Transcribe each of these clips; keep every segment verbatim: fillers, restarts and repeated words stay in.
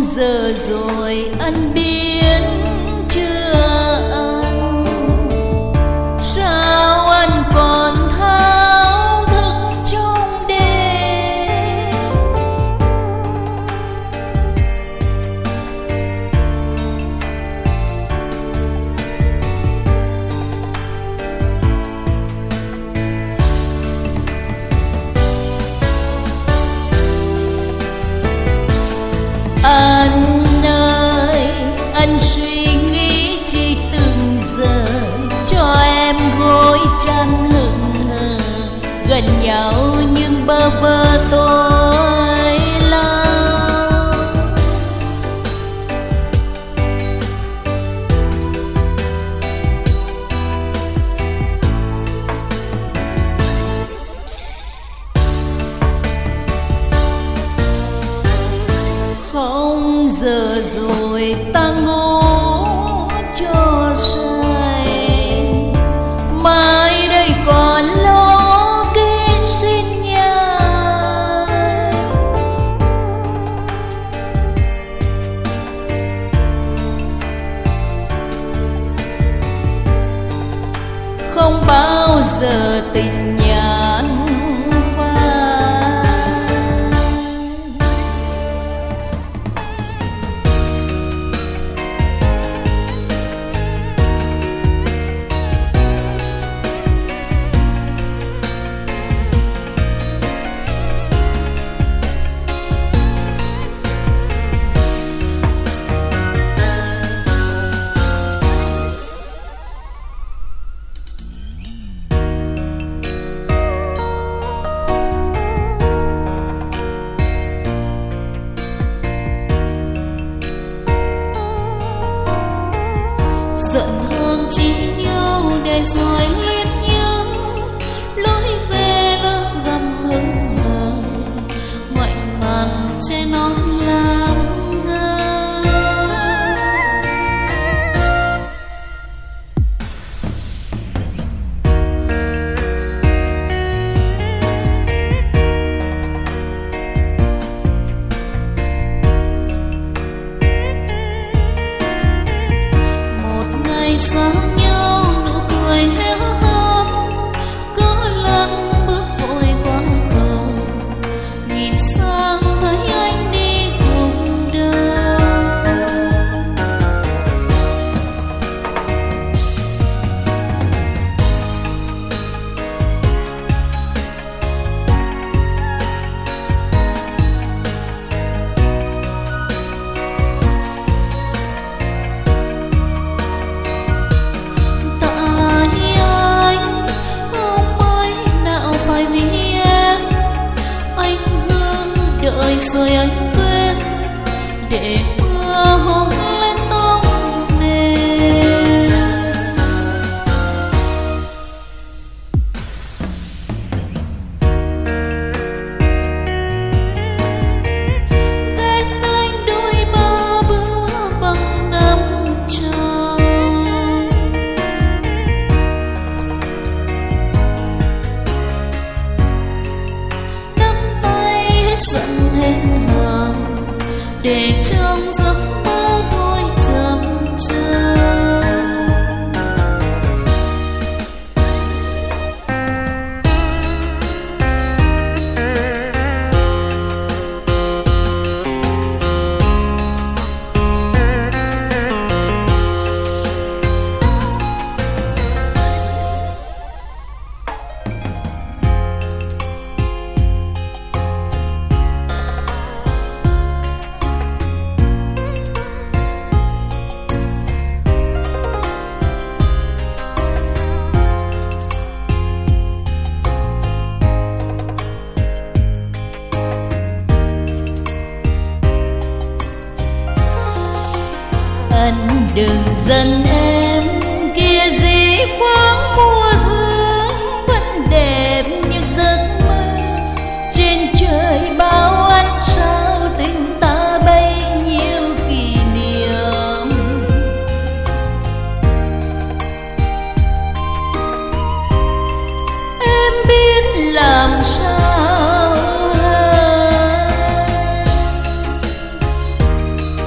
giờ rồi anh biết chưa anh, sao anh còn thao thức trong đêm. Anh ơi, anh suy nghĩ chi từng giờ, cho em gối chăn hững hờ, gần nhau nhưng bơ vơ tối lao. Không giờ rồi ta ngủ cho say, mai đây còn lo kết xin nhà. Không bao giờ tình nhàn phai. Giận hơn chỉ nhau để rồi luyến nhớ, lối về lỡ gầm hững hờ, ngoảnh mặt trên non làm ngơ. Xa nhau nụ cười héo hon, có lần bước vội qua cầu, nhìn sang thấy anh đi cùng đâu. Rồi anh quên để mưa hôn lên tóc mềm. Ghét anh đôi ba bữa bằng năm tròn, nắm tay hết giận hết hờn để trong giấc mơ thôi chậm chậm. Anh đừng giận em, kia gì khoáng mùa hương vẫn đẹp như giấc mơ. Trên trời bao ánh sao tình ta bấy nhiêu kỷ niệm. Em biết làm sao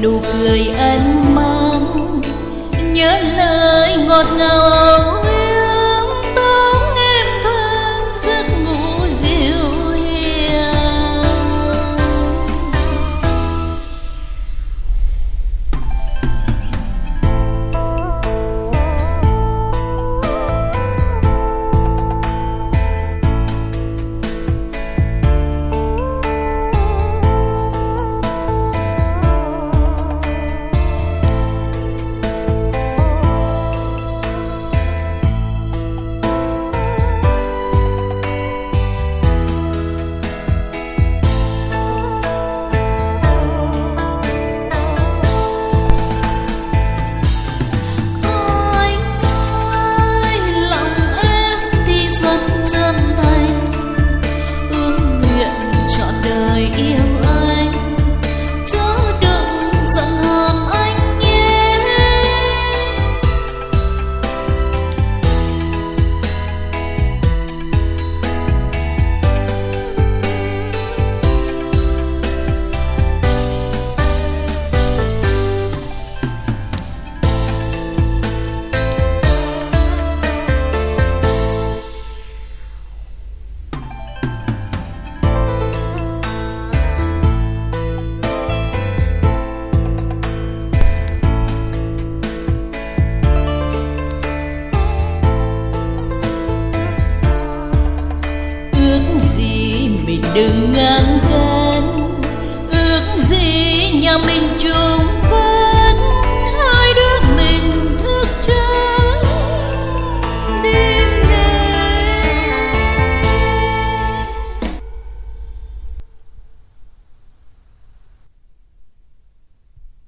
nụ cười anh mang, nhớ lời ngọt ngào âu yếm tống em thơm giấc ngủ dịu hiền. Đừng ngăn cản